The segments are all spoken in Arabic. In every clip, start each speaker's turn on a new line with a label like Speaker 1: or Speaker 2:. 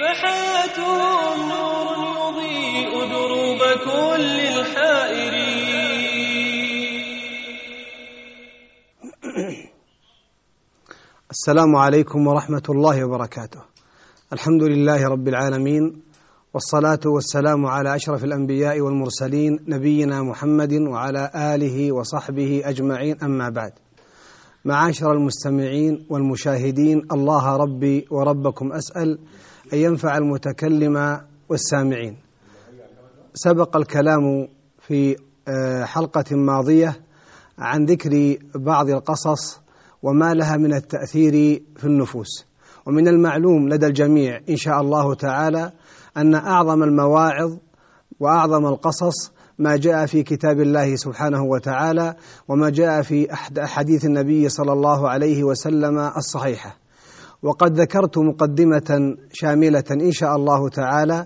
Speaker 1: حياتهم نور يضيء دروب كل الحائرين.
Speaker 2: السلام عليكم ورحمة الله وبركاته. الحمد لله رب العالمين، والصلاة والسلام على أشرف الأنبياء والمرسلين نبينا محمد وعلى آله وصحبه أجمعين، أما بعد. معاشر المستمعين والمشاهدين، الله ربي وربكم أسأل أن ينفع المتكلم والسامعين. سبق الكلام في حلقة ماضية عن ذكر بعض القصص وما لها من التأثير في النفوس، ومن المعلوم لدى الجميع إن شاء الله تعالى أن أعظم المواعظ وأعظم القصص ما جاء في كتاب الله سبحانه وتعالى، وما جاء في أحاديث النبي صلى الله عليه وسلم الصحيحة. وقد ذكرت مقدمة شاملة إن شاء الله تعالى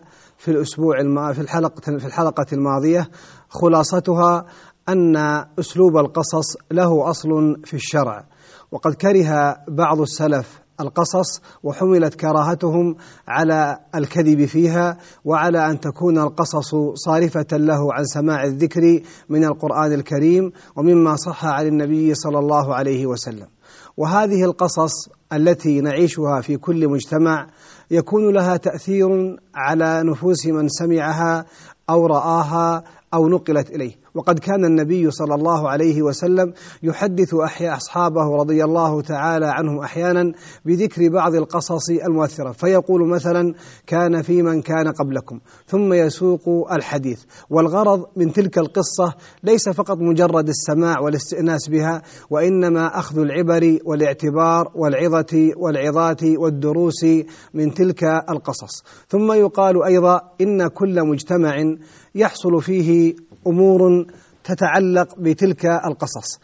Speaker 2: في الحلقة الماضية، خلاصتها أن أسلوب القصص له أصل في الشرع، وقد كره بعض السلف القصص وحملت كراهتهم على الكذب فيها، وعلى أن تكون القصص صارفة له عن سماع الذكر من القرآن الكريم ومما صح عن النبي صلى الله عليه وسلم. وهذه القصص التي نعيشها في كل مجتمع يكون لها تأثير على نفوس من سمعها أو رآها أو نقلت إليه. وقد كان النبي صلى الله عليه وسلم يحدث أصحابه رضي الله تعالى عنهم أحيانا بذكر بعض القصص المؤثرة، فيقول مثلا: كان في من كان قبلكم، ثم يسوق الحديث. والغرض من تلك القصة ليس فقط مجرد السماع والاستئناس بها، وإنما أخذ العبر والاعتبار والعظة والعظات والدروس من تلك القصص. ثم يقال أيضا إن كل مجتمع يحصل فيه أمور تتعلق بتلك القصص،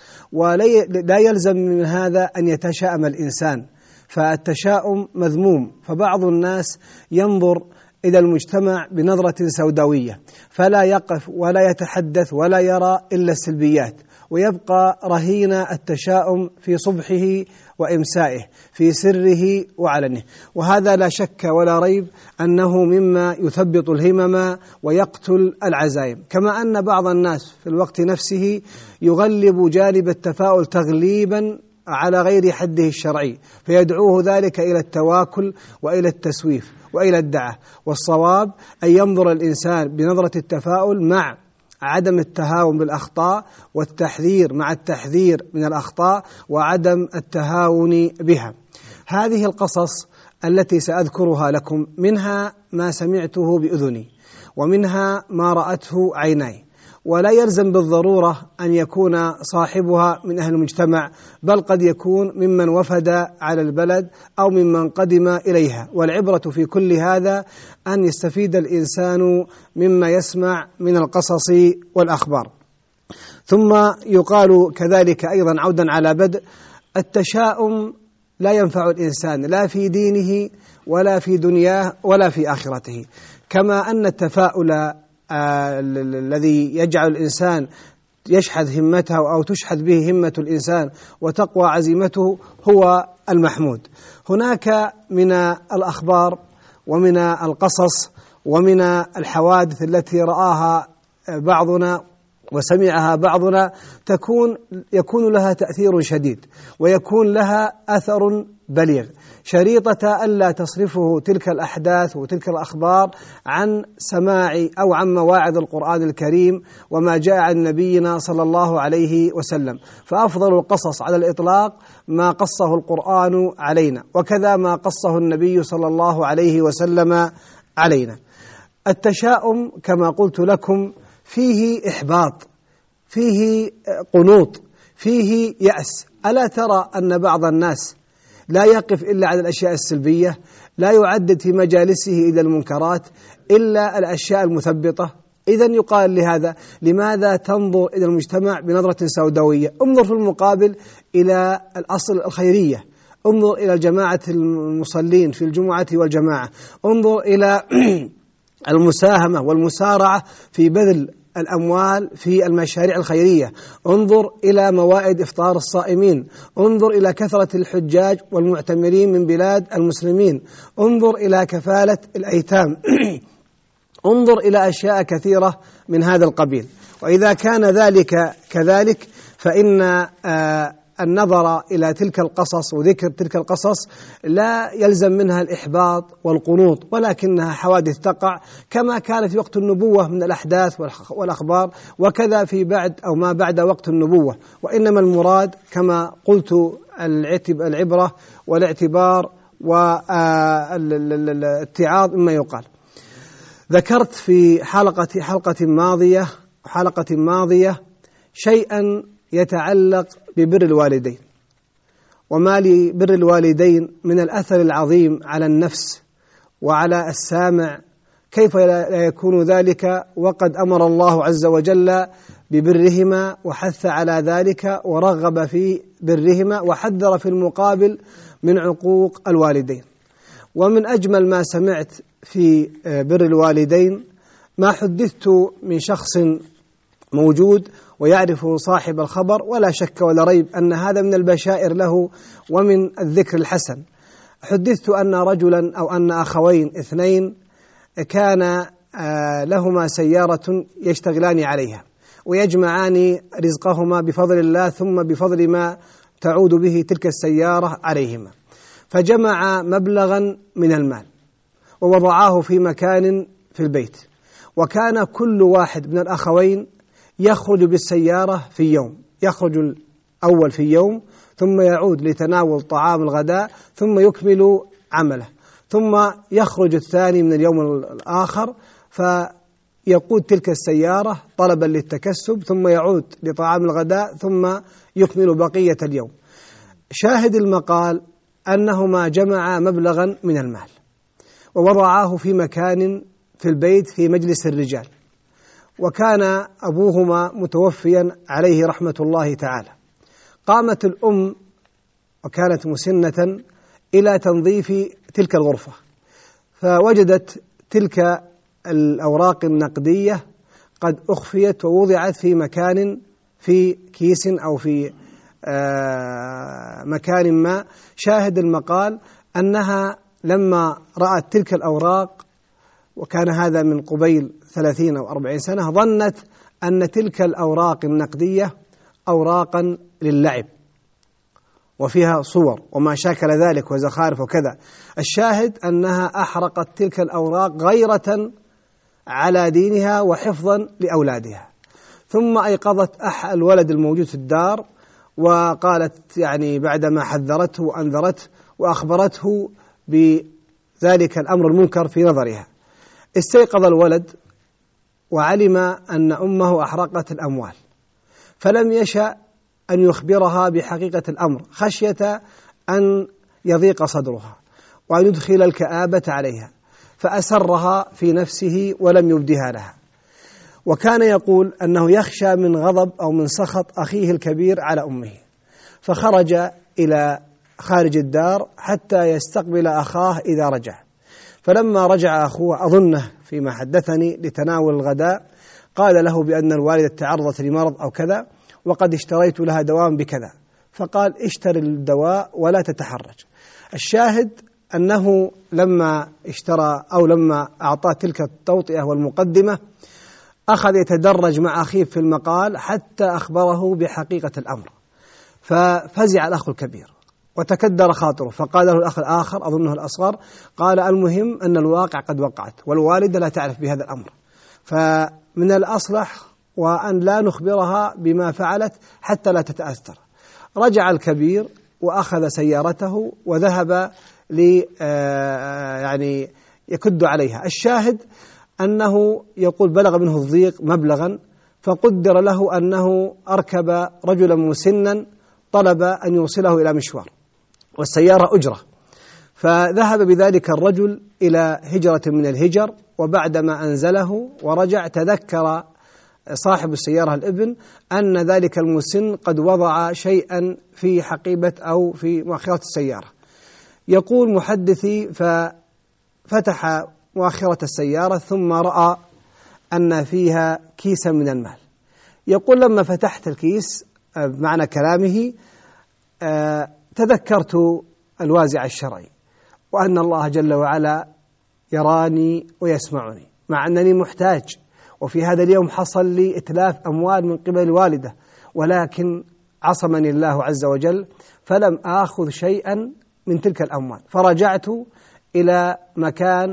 Speaker 2: ولا يلزم من هذا أن يتشائم الإنسان، فالتشاؤم مذموم. فبعض الناس ينظر إلى المجتمع بنظرة سوداوية، فلا يقف ولا يتحدث ولا يرى إلا السلبيات، ويبقى رهين التشاؤم في صبحه وإمسائه، في سره وعلنه. وهذا لا شك ولا ريب أنه مما يثبط الهمم ويقتل العزائم. كما أن بعض الناس في الوقت نفسه يغلب جانب التفاؤل تغليبا على غير حده الشرعي، فيدعوه ذلك إلى التواكل وإلى التسويف وإلى الدعة. والصواب أن ينظر الإنسان بنظرة التفاؤل مع عدم التهاون بالأخطاء، والتحذير مع التحذير من الأخطاء، وعدم التهاون بها. هذه القصص التي سأذكرها لكم منها ما سمعته بأذني، ومنها ما رأته عيناي، ولا يلزم بالضرورة أن يكون صاحبها من أهل المجتمع، بل قد يكون ممن وفد على البلد أو ممن قدم إليها. والعبرة في كل هذا أن يستفيد الإنسان مما يسمع من القصص والأخبار. ثم يقال كذلك أيضا، عودا على بدء، التشاؤم لا ينفع الإنسان لا في دينه ولا في دنياه ولا في آخرته. كما أن التفاؤل الذي يجعل الإنسان يشحذ همته أو تشحذ به همة الإنسان وتقوى عزيمته هو المحمود. هناك من الأخبار ومن القصص ومن الحوادث التي رآها بعضنا وسمعها بعضنا يكون لها تأثير شديد، ويكون لها أثر بليغ، شريطة ألا تصرفه تلك الأحداث وتلك الأخبار عن سماع أو عن مواعظ القرآن الكريم وما جاء عن نبينا صلى الله عليه وسلم. فأفضل القصص على الإطلاق ما قصه القرآن علينا، وكذا ما قصه النبي صلى الله عليه وسلم علينا. التشاؤم كما قلت لكم فيه إحباط، فيه قنوط، فيه يأس. ألا ترى أن بعض الناس لا يقف إلا على الأشياء السلبية، لا يعدد في مجالسه إلى المنكرات إلا الأشياء المثبطة؟ إذن يقال لهذا: لماذا تنظر إلى المجتمع بنظرة سوداوية؟ انظر في المقابل إلى الأصل الخيرية، انظر إلى الجماعة المصلين في الجمعة والجماعة، انظر إلى المساهمة والمسارعة في بذل الأموال في المشاريع الخيرية، انظر إلى موائد إفطار الصائمين، انظر إلى كثرة الحجاج والمعتمرين من بلاد المسلمين، انظر إلى كفالة الأيتام انظر إلى أشياء كثيرة من هذا القبيل. وإذا كان ذلك كذلك فإن النظر إلى تلك القصص وذكر تلك القصص لا يلزم منها الإحباط والقنوط، ولكنها حوادث تقع كما كان في وقت النبوة من الأحداث والأخبار، وكذا في بعد أو ما بعد وقت النبوة. وإنما المراد كما قلت العبرة والاعتبار والاتعاظ مما يقال. ذكرت في حلقة ماضية شيئا يتعلق ببر الوالدين، وما لبر الوالدين من الأثر العظيم على النفس وعلى السامع، كيف لا يكون ذلك وقد أمر الله عز وجل ببرهما وحث على ذلك ورغب في برهما وحذر في المقابل من عقوق الوالدين. ومن أجمل ما سمعت في بر الوالدين ما حدثت من شخص موجود ويعرف صاحب الخبر، ولا شك ولا ريب أن هذا من البشائر له ومن الذكر الحسن. حدثت أن رجلا أو أن أخوين اثنين كان لهما سيارة يشتغلان عليها ويجمعان رزقهما بفضل الله ثم بفضل ما تعود به تلك السيارة عليهما، فجمع مبلغا من المال ووضعاه في مكان في البيت، وكان كل واحد من الأخوين يخرج بالسيارة في يوم، يخرج الأول في يوم ثم يعود لتناول طعام الغداء ثم يكمل عمله، ثم يخرج الثاني من اليوم الآخر فيقود تلك السيارة طلبا للتكسب ثم يعود لطعام الغداء ثم يكمل بقية اليوم. شاهد المقال أنهما جمعا مبلغا من المال ووضعاه في مكان في البيت في مجلس الرجال، وكان أبوهما متوفيا عليه رحمة الله تعالى. قامت الأم وكانت مسنة إلى تنظيف تلك الغرفة، فوجدت تلك الأوراق النقدية قد أخفيت ووضعت في مكان في كيس أو في مكان ما. شاهد المقال أنها لما رأت تلك الأوراق، وكان هذا من قبيل 30 أو 40 سنة، ظنت أن تلك الأوراق النقدية أوراقا للعب وفيها صور وما شاكل ذلك وزخارف وكذا. الشاهد أنها أحرقت تلك الأوراق غيرة على دينها وحفظا لأولادها. ثم أيقظت الولد الموجود في الدار وقالت يعني بعدما حذرته وأنذرته وأخبرته بذلك الأمر المنكر في نظرها، استيقظ الولد وعلم أن أمه أحرقت الأموال، فلم يشأ أن يخبرها بحقيقة الأمر خشية أن يضيق صدرها وأن يدخل الكآبة عليها، فأسرها في نفسه ولم يبدها لها. وكان يقول أنه يخشى من غضب أو من سخط أخيه الكبير على أمه، فخرج إلى خارج الدار حتى يستقبل أخاه إذا رجع. فلما رجع أخوه أظنه فيما حدثني لتناول الغداء قال له بأن الوالدة تعرضت لمرض أو كذا وقد اشتريت لها دواء بكذا، فقال اشتر الدواء ولا تتحرج. الشاهد أنه لما اشترى أو لما أعطاه تلك التوطئة والمقدمة أخذ يتدرج مع أخيه في المقال حتى أخبره بحقيقة الأمر، ففزع الأخ الكبير وتكدر خاطره، فقال له الأخ الآخر أظنه الأصغر، قال المهم أن الواقع قد وقعت والوالدة لا تعرف بهذا الأمر، فمن الأصلح وأن لا نخبرها بما فعلت حتى لا تتأثر. رجع الكبير وأخذ سيارته وذهب يعني يكد عليها. الشاهد أنه يقول بلغ منه الضيق مبلغا، فقدر له أنه أركب رجلا مسنا طلب أن يوصله إلى مشوار والسيارة أجرة، فذهب بذلك الرجل إلى هجرة من الهجر، وبعدما أنزله ورجع تذكر صاحب السيارة الابن أن ذلك المسن قد وضع شيئا في حقيبة أو في مؤخرة السيارة. يقول محدثي ففتح مؤخرة السيارة ثم رأى أن فيها كيسا من المال. يقول لما فتحت الكيس بمعنى كلامه تذكرت الوازع الشرعي، وأن الله جل وعلا يراني ويسمعني مع أنني محتاج، وفي هذا اليوم حصل لي إتلاف أموال من قبل الوالدة، ولكن عصمني الله عز وجل فلم آخذ شيئا من تلك الأموال، فرجعت إلى مكان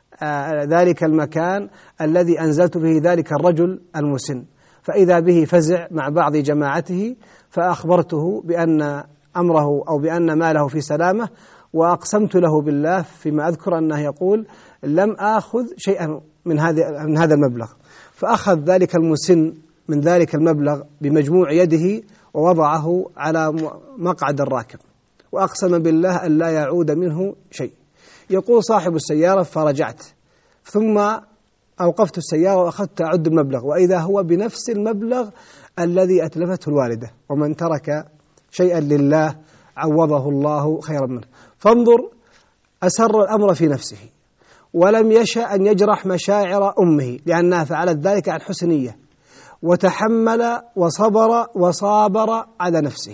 Speaker 2: ذلك المكان الذي أنزلت به ذلك الرجل المسن، فإذا به فزع مع بعض جماعته، فأخبرته بأن أمره أو بأن ماله في سلامة، وأقسمت له بالله فيما أذكر أنه يقول لم آخذ شيئا من هذا المبلغ. فأخذ ذلك المسن من ذلك المبلغ بمجموع يده ووضعه على مقعد الراكب، وأقسم بالله أن لا يعود منه شيء. يقول صاحب السيارة فرجعت، ثم أوقفت السيارة وأخذت أعد المبلغ، وإذا هو بنفس المبلغ الذي أتلفته الوالدة. ومن ترك شيئا لله عوضه الله خيرا منه. فانظر، أسر الأمر في نفسه ولم يشأ أن يجرح مشاعر أمه لأنها فعلت ذلك عن حسنية، وتحمل وصبر وصابر على نفسه،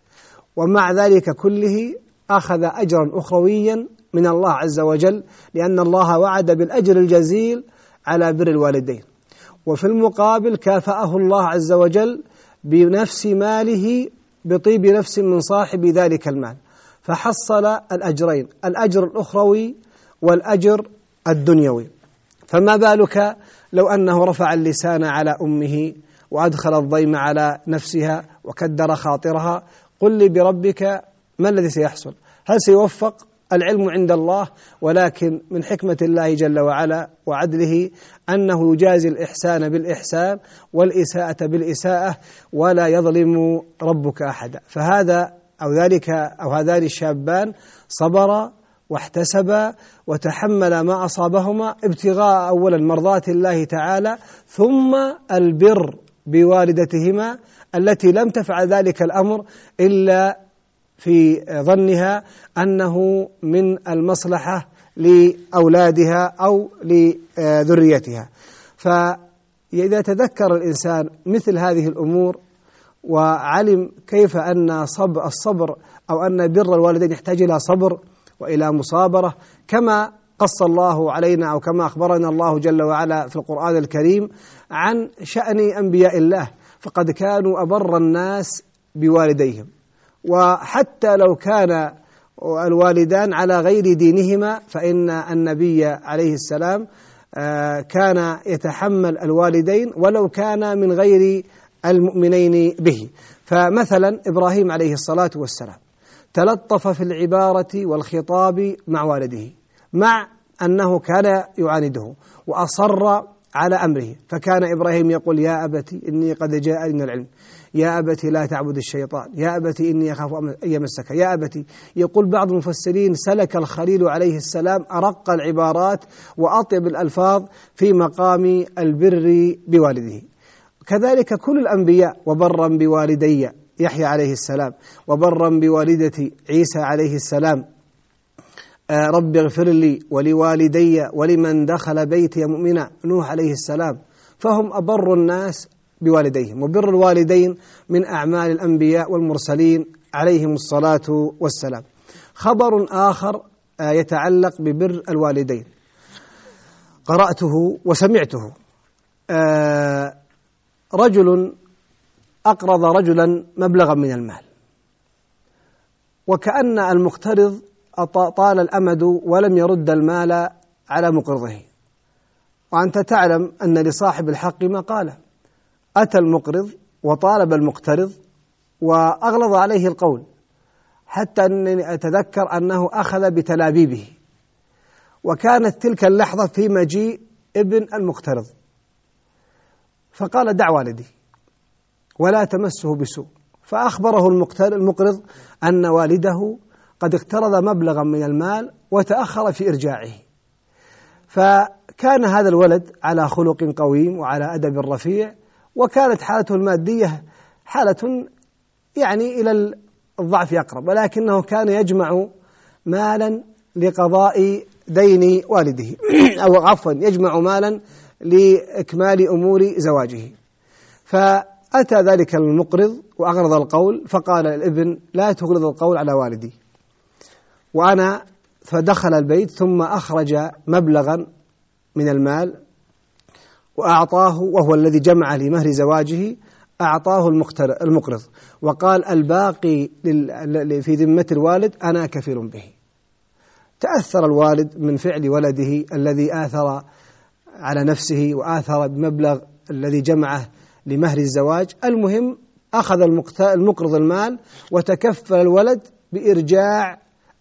Speaker 2: ومع ذلك كله أخذ أجرا أخرويا من الله عز وجل، لأن الله وعد بالأجر الجزيل على بر الوالدين. وفي المقابل كافأه الله عز وجل بنفس ماله بطيب نفس من صاحب ذلك المال، فحصل الأجرين، الأجر الأخروي والأجر الدنيوي. فما بالك لو أنه رفع اللسان على أمه وأدخل الضيم على نفسها وكدر خاطرها؟ قل لي بربك ما الذي سيحصل؟ هل سيوفق؟ العلم عند الله، ولكن من حكمة الله جل وعلا وعدله أنه يجازي الإحسان بالإحسان والإساءة بالإساءة، ولا يظلم ربك أحدا. فهذا أو ذلك أو هذان الشابان صبرا واحتسبا وتحمل ما أصابهما ابتغاء أولا مرضات الله تعالى، ثم البر بوالدتهما التي لم تفعل ذلك الأمر إلا في ظنها أنه من المصلحة لأولادها أو لذريتها. فإذا تذكر الإنسان مثل هذه الأمور وعلم كيف أن الصبر أو أن بر الوالدين يحتاج إلى صبر وإلى مصابرة، كما قص الله علينا أو كما أخبرنا الله جل وعلا في القرآن الكريم عن شأن أنبياء الله، فقد كانوا أبر الناس بوالديهم. وحتى لو كان الوالدان على غير دينهما فإن النبي عليه السلام كان يتحمل الوالدين ولو كان من غير المؤمنين به. فمثلا إبراهيم عليه الصلاة والسلام تلطف في العبارة والخطاب مع والده، مع أنه كان يعانده وأصر على أمره، فكان إبراهيم يقول يا أبتي إني قد جاءني من العلم، يا أبتي لا تعبد الشيطان، يا أبتي إني أخاف أن يمسك، يا أبتي. يقول بعض المفسرين سلك الخليل عليه السلام أرق العبارات وأطيب الألفاظ في مقام البر بوالده. كذلك كل الأنبياء، وبرا بوالدي يحيى عليه السلام، وبرا بوالدتي عيسى عليه السلام، رب اغفر لي ولوالدي ولمن دخل بيتي مؤمنا نوح عليه السلام. فهم أبر الناس بوالديهم، وبر الوالدين من أعمال الأنبياء والمرسلين عليهم الصلاة والسلام. خبر آخر يتعلق ببر الوالدين قرأته وسمعته، رجل أقرض رجلا مبلغا من المال، وكأن المقترض طال الأمد ولم يرد المال على مقرضه. وأنت تعلم أن لصاحب الحق مقالة، أتى المقرض وطالب المقترض وأغلظ عليه القول، حتى أنني أتذكر أنه أخذ بتلابيبه. وكانت تلك اللحظة في مجيء ابن المقترض، فقال دع والدي ولا تمسه بسوء، فأخبره المقرض أن والده قد اقترض مبلغا من المال وتأخر في إرجاعه. فكان هذا الولد على خلق قويم وعلى أدب رفيع، وكانت حالته المادية حالة يعني إلى الضعف أقرب، ولكنه كان يجمع مالا لقضاء دين والده أو عفوا يجمع مالا لإكمال أمور زواجه. فأتى ذلك المقرض وأغرض القول، فقال الابن: لا تغرض القول على والدي. فدخل البيت ثم أخرج مبلغا من المال وأعطاه، وهو الذي جمع لمهر زواجه، أعطاه المقرض، وقال: الباقي في ذمة الوالد أنا كفيل به. تأثر الوالد من فعل ولده الذي آثر على نفسه وآثر بمبلغ الذي جمعه لمهر الزواج. المهم أخذ المقرض المال وتكفل الولد بإرجاع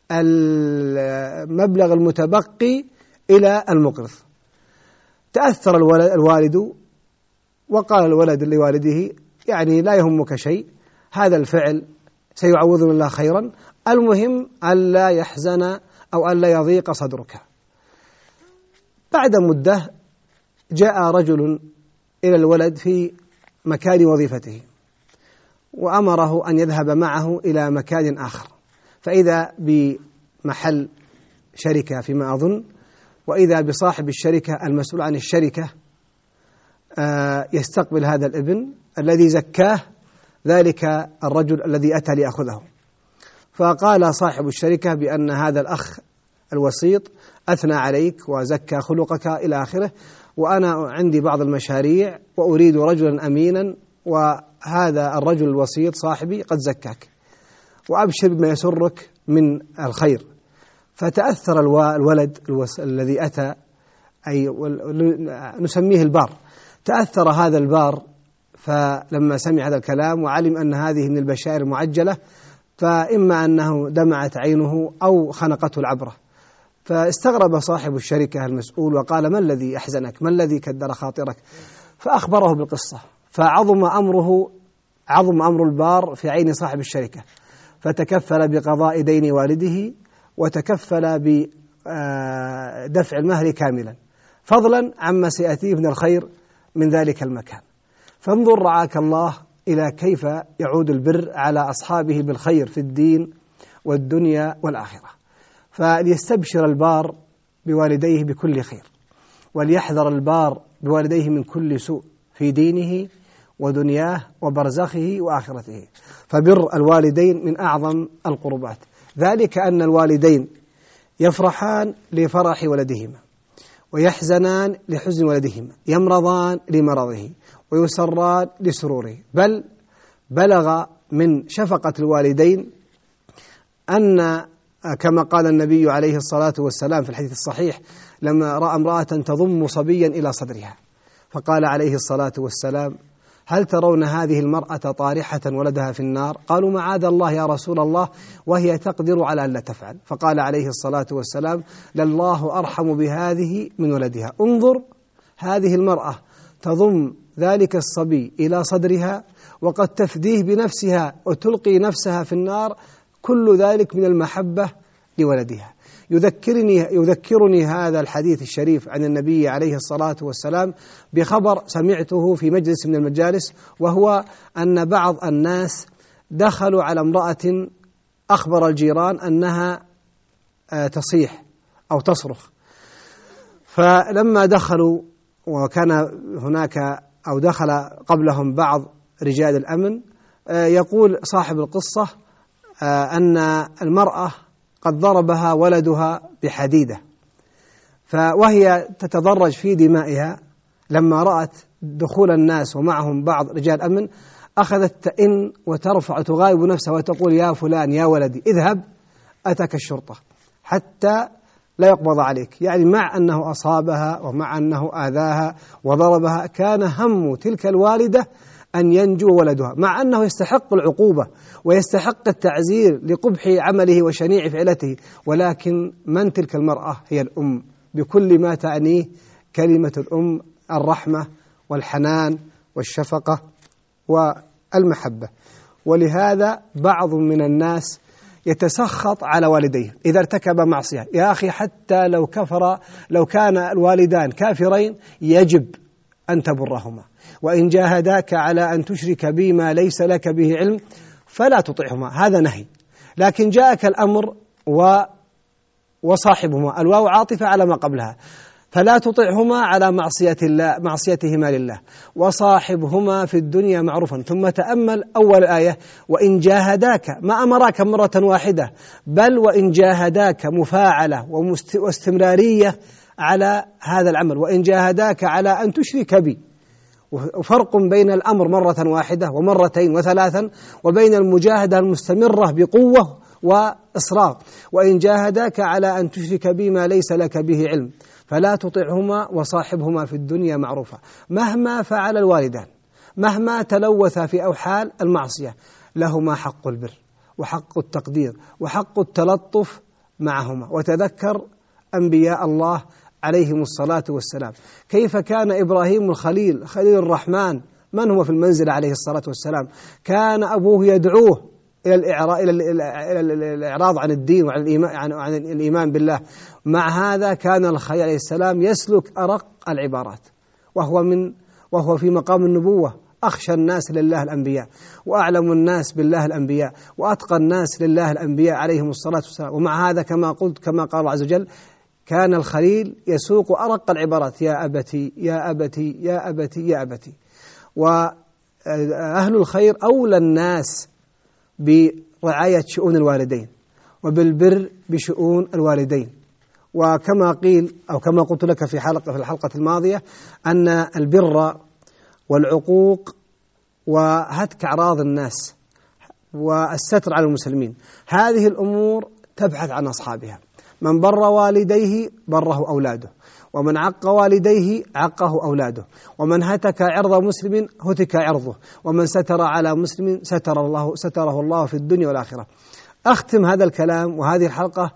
Speaker 2: المبلغ المتبقي إلى المقرض. تأثر الوالد وقال الولد لوالده: يعني لا يهمك شيء، هذا الفعل سيعوضنا الله خيرا، المهم ألا يحزن أو ألا يضيق صدرك. بعد مدة جاء رجل إلى الولد في مكان وظيفته وأمره أن يذهب معه إلى مكان آخر، فإذا بمحل شركة فيما أظن، وإذا بصاحب الشركة المسؤول عن الشركة يستقبل هذا الابن الذي زكاه ذلك الرجل الذي أتى ليأخذه. فقال صاحب الشركة بأن هذا الأخ الوسيط أثنى عليك وزكى خلقك إلى آخره، وأنا عندي بعض المشاريع وأريد رجلا أمينا، وهذا الرجل الوسيط صاحبي قد زكاك، وأبشر بما يسرك من الخير. فتأثر الولد الذي أتى، أي نسميه البار، تأثر هذا البار، فلما سمع هذا الكلام وعلم أن هذه من البشائر المعجلة، فإما أنه دمعت عينه أو خنقته العبرة. فاستغرب صاحب الشركة المسؤول وقال: ما الذي أحزنك؟ ما الذي كدر خاطرك؟ فأخبره بالقصة، فعظم أمر البار في عين صاحب الشركة، فتكفل بقضاء دين والده وتكفل بدفع المهر كاملا، فضلا عما سيأتيه من الخير من ذلك المكان. فانظر رعاك الله إلى كيف يعود البر على أصحابه بالخير في الدين والدنيا والآخرة. فليستبشر البار بوالديه بكل خير، وليحذر البار بوالديه من كل سوء في دينه ودنياه وبرزخه وآخرته. فبر الوالدين من أعظم القربات، ذلك أن الوالدين يفرحان لفرح ولدهما، ويحزنان لحزن ولدهما، يمرضان لمرضه، ويسران لسروره. بل بلغ من شفقة الوالدين أن كما قال النبي عليه الصلاة والسلام في الحديث الصحيح لما رأى امرأة تضم صبيا إلى صدرها، فقال عليه الصلاة والسلام: هل ترون هذه المرأة طارحة ولدها في النار؟ قالوا: معاذ الله يا رسول الله، وهي تقدر على أن لا تفعل. فقال عليه الصلاة والسلام: لله أرحم بهذه من ولدها. انظر، هذه المرأة تضم ذلك الصبي إلى صدرها وقد تفديه بنفسها وتلقي نفسها في النار، كل ذلك من المحبة لولدها. يذكرني هذا الحديث الشريف عن النبي عليه الصلاة والسلام بخبر سمعته في مجلس من المجالس، وهو أن بعض الناس دخلوا على امرأة أخبر الجيران أنها تصيح أو تصرخ، فلما دخلوا وكان هناك أو دخل قبلهم بعض رجال الأمن، يقول صاحب القصة أن المرأة قد ضربها ولدها بحديدة، وهي تتدرج في دمائها، لما رأت دخول الناس ومعهم بعض رجال أمن أخذت تئن وترفع تغايب نفسها وتقول: يا فلان يا ولدي اذهب أتك الشرطة حتى لا يقبض عليك. يعني مع أنه أصابها ومع أنه آذاها وضربها، كان هم تلك الوالدة أن ينجو ولدها، مع أنه يستحق العقوبة ويستحق التعزير لقبح عمله وشنيع فعلته، ولكن من تلك المرأة؟ هي الأم، بكل ما تعنيه كلمة الأم: الرحمة والحنان والشفقة والمحبة. ولهذا بعض من الناس يتسخط على والديه إذا ارتكب معصية. يا أخي، حتى لو كان الوالدان كافرين يجب أن تبرهما، وإن جاهداك على أن تشرك بي ما ليس لك به علم فلا تطعهما، هذا نهي. لكن جاءك الأمر وصاحبهما، الواو عاطفة على ما قبلها، فلا تطعهما على معصيتهما لله، وصاحبهما في الدنيا معروفا. ثم تأمل أول آية: وإن جاهداك، ما أمراك مرة واحدة، بل وإن جاهداك مفاعلة واستمرارية على هذا العمل. وإن جاهداك على أن تشرك بي، وفرق بين الأمر مرة واحدة ومرتين وثلاثا، وبين المجاهدة المستمرة بقوة وإصرار. وإن جاهداك على أن تشرك بي ما ليس لك به علم فلا تطعهما وصاحبهما في الدنيا معروفا. مهما فعل الوالدان، مهما تلوث في أوحال المعصية، لهما حق البر وحق التقدير وحق التلطف معهما. وتذكر أنبياء الله عليهم الصلاة والسلام، كيف كان إبراهيم الخليل خليل الرحمن، من هو في المنزل عليه الصلاة والسلام، كان أبوه يدعوه إلى الإعراض عن الدين وعن الإيمان بالله. مع هذا كان الخليل عليه السلام يسلك أرق العبارات، وهو في مقام النبوة، أخشى الناس لله الأنبياء، وأعلم الناس بالله الأنبياء، وأتقى الناس لله الأنبياء عليهم الصلاة والسلام. ومع هذا كما قلت، كما قال الله عز وجل، كان الخليل يسوق أرق العبارات: يا أبتي يا أبتي يا أبتي يا أبتي. وأهل الخير أولى الناس برعاية شؤون الوالدين وبالبر بشؤون الوالدين. وكما قيل أو كما قلت لك في الحلقة الماضية، أن البر والعقوق وهتك أعراض الناس والستر على المسلمين، هذه الأمور تبحث عن أصحابها. من بر والديه بره أولاده، ومن عق والديه عقه أولاده، ومن هتك عرض مسلم هتك عرضه، ومن ستر على مسلم ستره الله في الدنيا والآخرة. أختم هذا الكلام وهذه الحلقة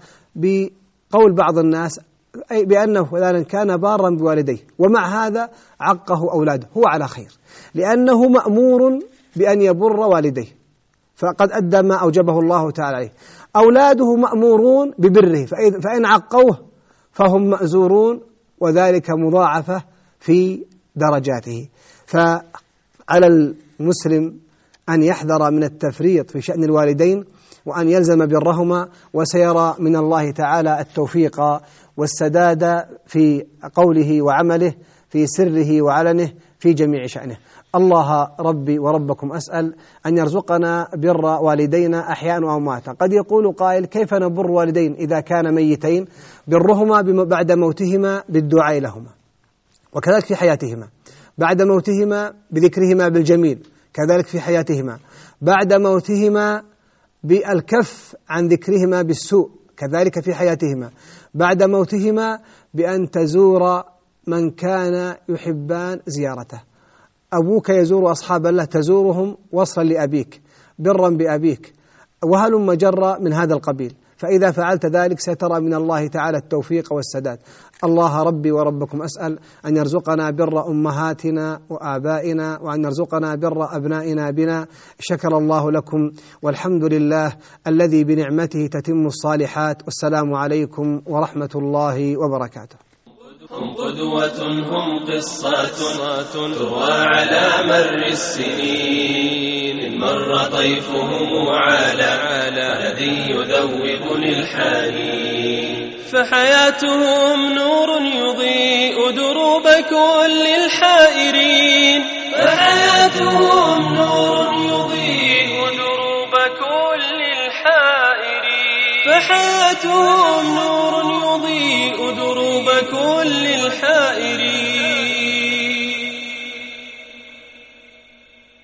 Speaker 2: بقول بعض الناس بأنه فلانا كان بارا بوالديه ومع هذا عقه أولاده، هو على خير، لأنه مأمور بأن يبر والديه، فقد أدى ما أوجبه الله تعالى عليه. أولاده مأمورون ببره، فإن عقوه فهم مأزورون، وذلك مضاعفة في درجاته. فعلى المسلم أن يحذر من التفريط في شأن الوالدين، وأن يلزم برهما، وسيرى من الله تعالى التوفيق والسداد في قوله وعمله، في سره وعلنه، في جميع شأنه. الله ربي وربكم أسأل أن يرزقنا بر والدينا أحياء وأمواتا. قد يقول قائل: كيف نبر والدين إذا كان ميتين؟ برهما بعد موتهما بالدعاء لهما، وكذلك في حياتهما، بعد موتهما بذكرهما بالجميل، كذلك في حياتهما، بعد موتهما بالكف عن ذكرهما بالسوء، كذلك في حياتهما، بعد موتهما بأن تزور من كان يحبان زيارته. أبوك يزور أصحاب الله، تزورهم وصلا لأبيك، برا بأبيك، وهلم جرى من هذا القبيل. فإذا فعلت ذلك سترى من الله تعالى التوفيق والسداد. الله ربي وربكم أسأل أن يرزقنا بر أمهاتنا وآبائنا، وأن يرزقنا بر أبنائنا بنا. شكر الله لكم، والحمد لله الذي بنعمته تتم الصالحات. والسلام عليكم ورحمة الله وبركاته.
Speaker 1: هم قدوة، هم قصة تروى على مر السنين. إن مر طيفهم على الذي يذوبني الحنين. فحياتهم نور يضيء دروب كل الحائرين. فحياتهم نور يضيء دروب كل الحائرين. فحياتهم نور يضيء دروب كل الحائرين.